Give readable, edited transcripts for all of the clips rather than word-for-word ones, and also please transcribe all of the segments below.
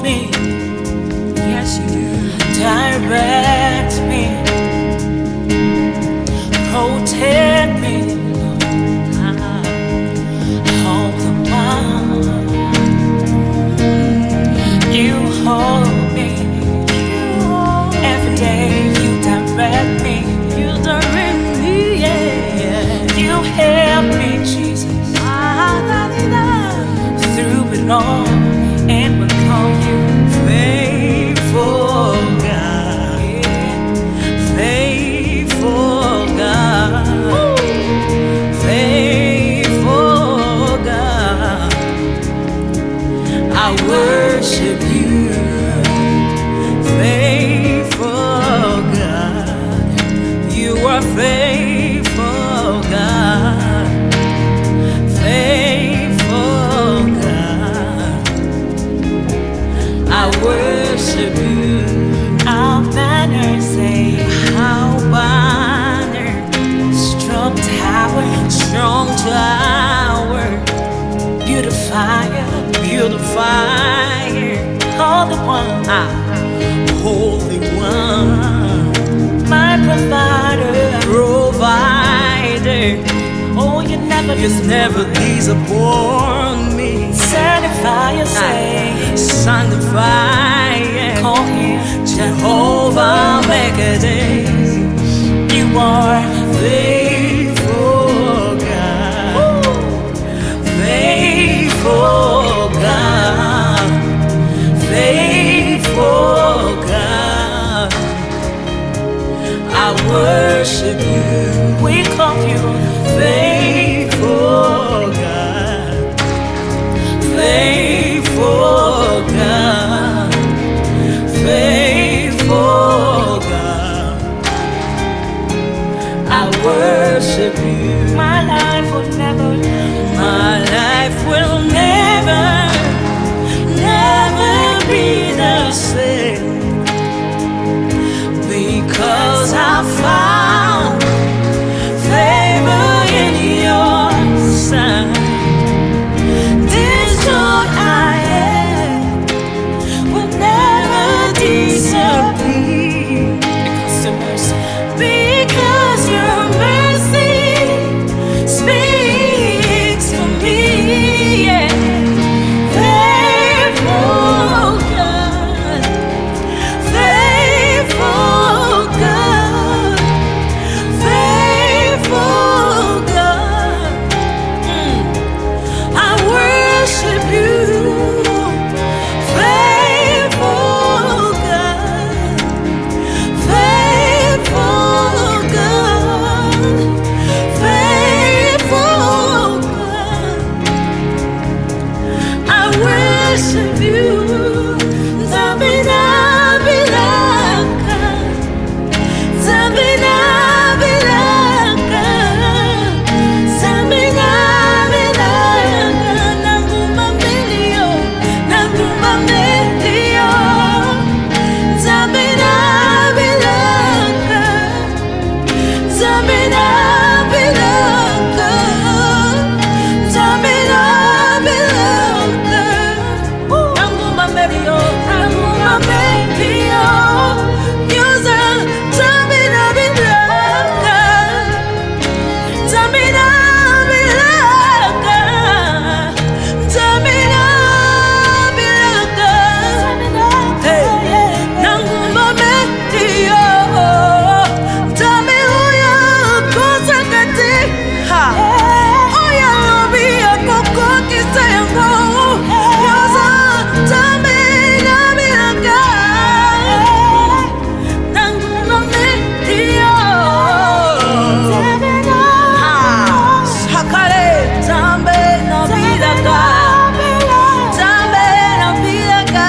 me. Yes, you do. Direct me. Protect me. Hold the one. You hold me. Every day you direct me. You direct me, yeah. You help me, Jesus. Through it all, and we'll call you Faithful God, faithful God, faithful God. I worship you, faithful God. You are faithful God, faithful God. I worship you. our banner, say, How banner, strong tower, strong tower, beautifier, beautifier, holy one, holy one, my provider. provider. Oh, you never You never disappoint me. sanctify, say, Sanctify, call him Jehovah Mekadesh. You are Faithful God, faithful God, faithful God. I worship you, we call you faithful God, faithful God, faithful God. I worship you. my life will never, My life will never, never be the same, because I found favor in your sight. This joy I have will never disappear, because your mercy speaks for me. Yeah. Faithful God, faithful God, faithful God. I worship you, faithful God, faithful God, faithful God. I worship you. Zabina bilaka, Zabina bilaka, Zabina bilaka. Nanguma melio, nanguma melio. Zabina bilaka, Zabina bilaka, Zabina bilaka. Nanguma melio, nanguma melio. Yuza, Zabina bilaka, Zabina bilaka, Zabina bilaka. Hey, nanguma melio. Zabihuya kusakati, ha. Oya lobi akokoti sayango. Yoza, Zabina bilaka, nanguma melio. Ha, sakare, Zabina bilaka, Zabina bilaka.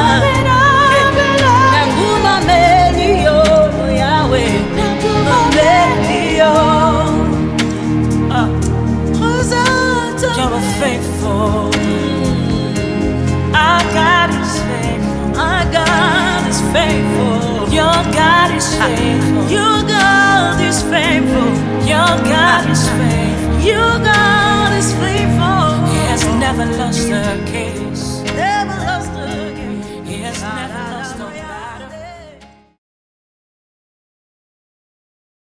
Nanguma melio, Yahweh, melio. you're faithful. Our God is faithful. Our God is faithful. Your God is faithful. Your God is faithful. Your God is faithful. Your God